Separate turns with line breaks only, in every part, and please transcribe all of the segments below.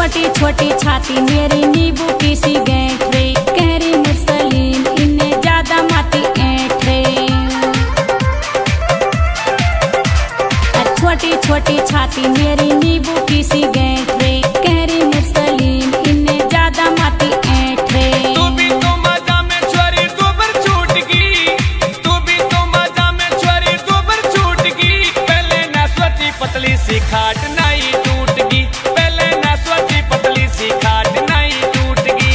छोटी छोटी छाती मेरी नींबू की सी गांठ रे, कह रही मुर्सलीन इन्हें ज्यादा माती ऐंठ रे। छोटी छोटी छाती मेरी नींबू की सी गांठ रे, कह रही मुर्सलीन इन्हें ज्यादा माती ऐंठ रे।
तू भी तो मजा में छोरी गोबर छूट गई, तू भी तो मजा में छोरी गोबर छूट गई। पहले ना सोची पतली सी खाट नहीं टूट गई, पहले ना सोची पतली सी खाट नहीं टूट गई।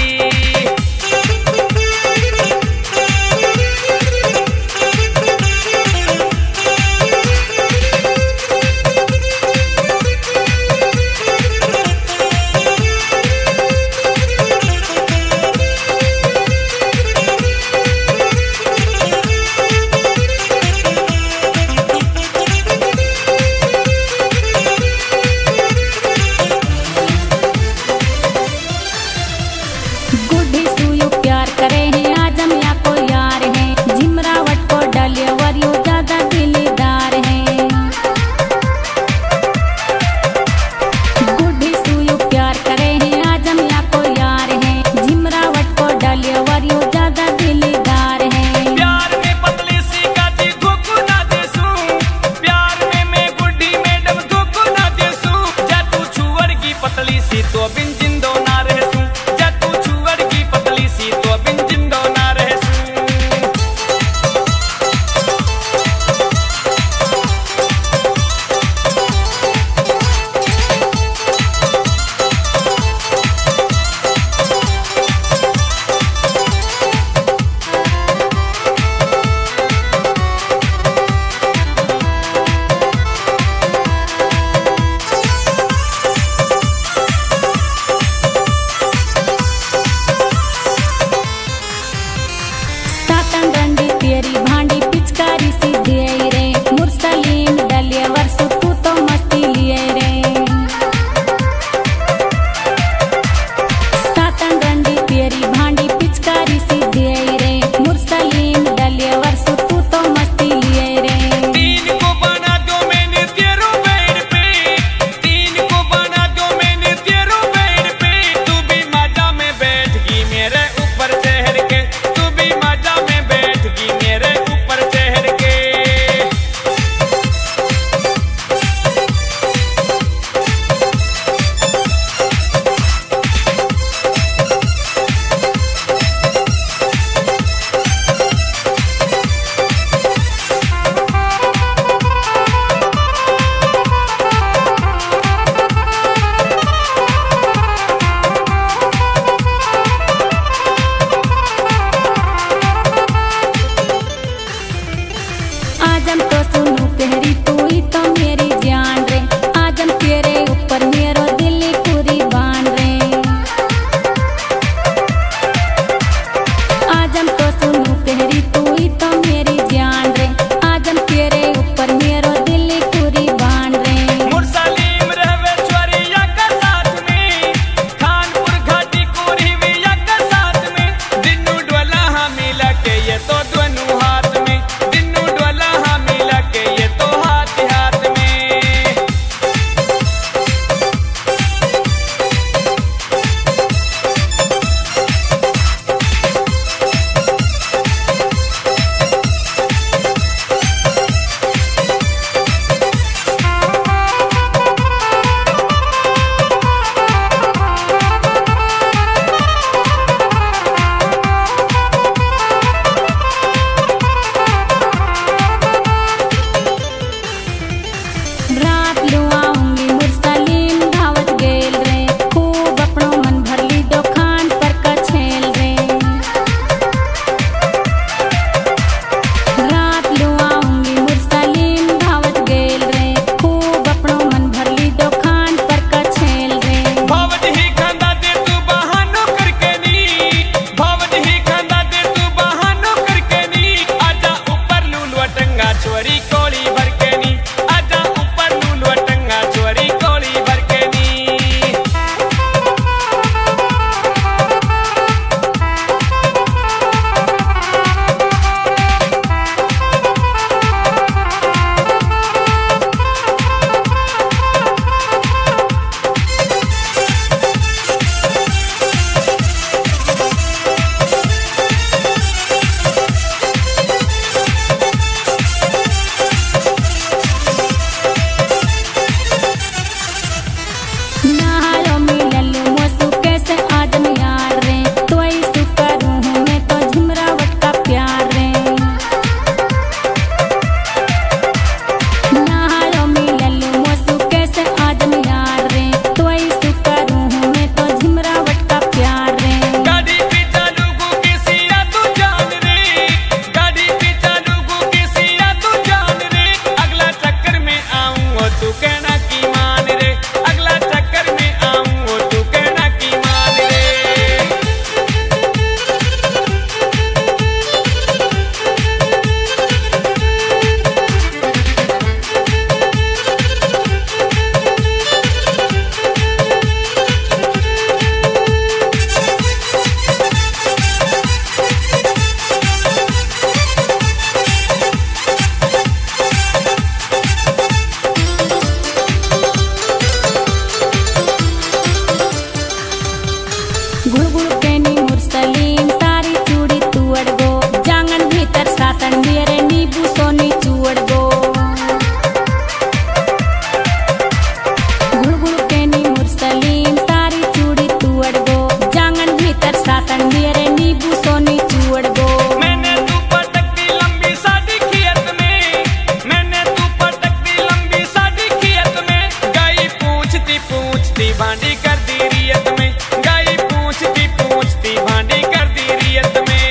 भांडी कर दी रियत में, गाई पूछती पूछती भांडी कर दी रियत में।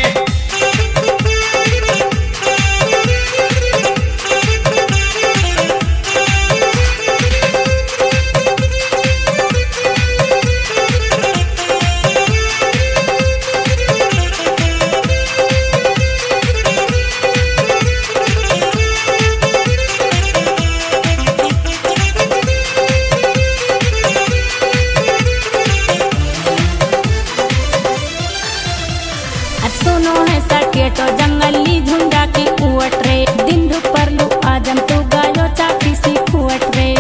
सुनो है सकेटो जंगली झुंडा की कुवट रे, दिन दोपहर लू आजम तू गायो चाकी सी कुवट रे।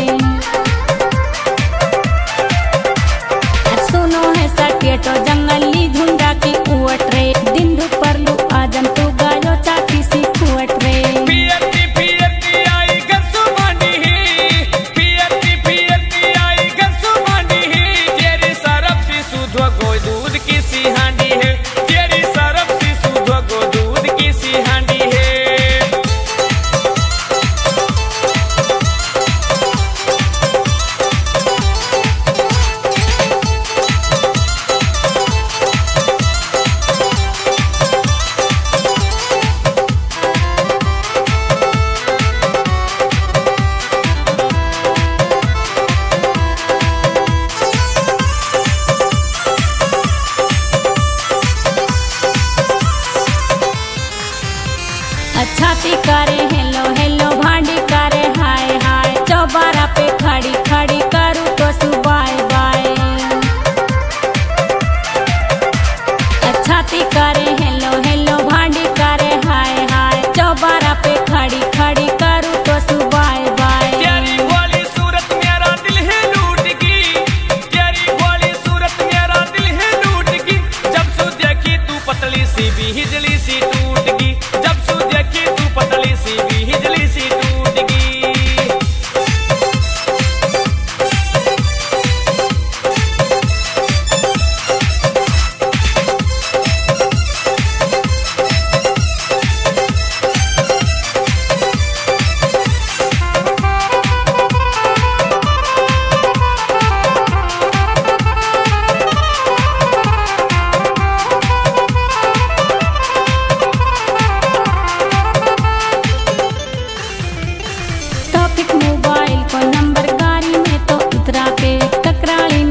सुनो है सकेटो जंगली झुंडा की कुवट रे, दिन दोपहर लू आजम तू गायो चाकी सी कुवट रे।
पियती पियती आई घर सुमानी ही, पियती पियती आई घर सुमानी ही, तेरी सरफ सी सुधो गोई दूध की सी हांडी है, तेरी सरफ सी सुधो गो दूध की सी हांडी है।
छाती करे हेलो हेलो, भांडी करे हाय हाय, चौबारा पे खड़ी खड़ी करूँ तो सुबाय बाय। छाती करे हेलो हेलो, भांडी करे हाय हाय, चौबारा पे खड़ी खड़ी करूँ तो सुबाय बाय।
तेरी भोली सूरत मेरा दिल है लूट गई, तेरी भोली सूरत मेरा दिल है लूट गई, जब सु देखी तू पतली सी भी हिजली सी टूट गई, जब सु देखी तू पतली सी भी हिजली सी टूट गई।
टॉपिक मोबाइल को नंबर गाड़ी में तो उतरा के, ककराली